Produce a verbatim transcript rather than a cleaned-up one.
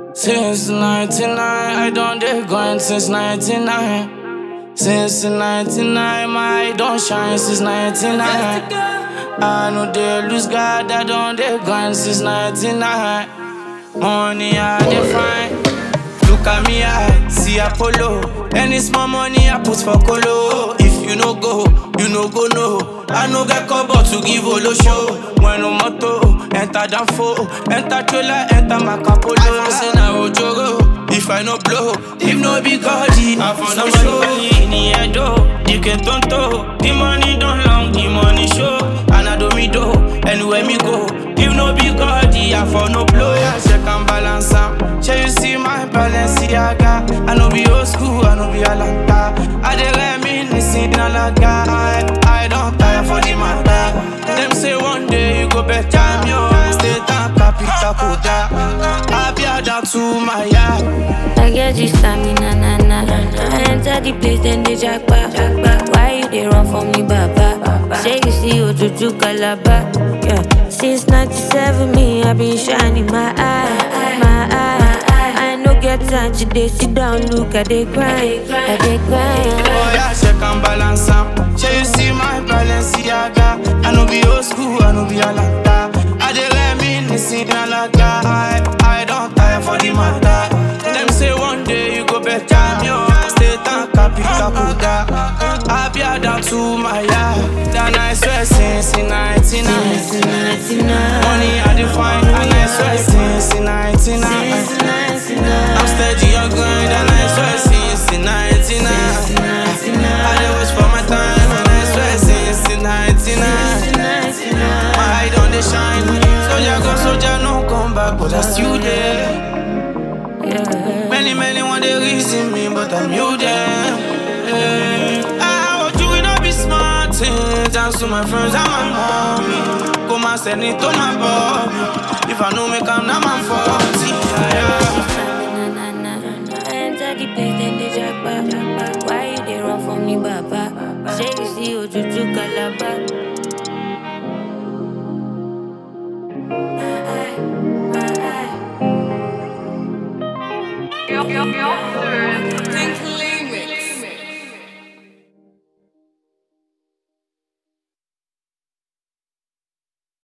Since ninety-nine, I done dey grind since ninety-nine. Since ninety-nine, my eye don shine since ninety-nine. I know they lose God, I done dey grind since ninety-nine. Money I dey find. Look at me, I see Apollo. Any small money I put for Colo. If you no go, you no go no. I no get cover to give Olo show. When no moto, enter Danfo, enter trailer, enter Macapolo. I say na Ojoro, if I no blow, if no be God, I for no show. In the head though, you can tonto. The money don't long, the money show. And I do me do, anywhere me go. If no be God, I for no blow. Yeah, check and balance am. Shall you see my Balenciaga? I no be old school, I no be Alanta. I dey reminisce in Alaga. I, I don't tire for the matter. Them say one day you go better me, oh. Stay down, capital Koda. I be down to my yard. I get this stamina, na na na. I enter the place, then they jackpot. Why you they run from me, Baba? Say you see Ojuju Calabar. Yeah. Since ninety-seven, me I been shining my eye, my eye. I no get time to dey sit down, look at they grind, I they grind. Oh yeah, check and balance am. Shall you see my Balenciaga? I no be old school, I no be Alanta. I dey reminisce in Alaga. I, I don't tire for the matter. Them say one day you go better me, oh. Stay down, capital Koda. I be down to my yard. That I swear since ninety-nine. Money I define, and I swear since ninety-nine. I'm steady on grind, and I swear since ninety-nine. I dey watch for my time, and I swear since ninety-nine. My eye don't dey shine. Soldier go, soldier no come back, but I still there. Many, many want they reason me, but I'm you there. I want you to not be smart. Thanks to my friends and my mommy. Come and send it to my body. If I know me come, now I'm forty. I enter the place, then they jackpot. Why you they run from me, Baba? Say you see Ojuju Calabar. Yo, yo, yo, sir.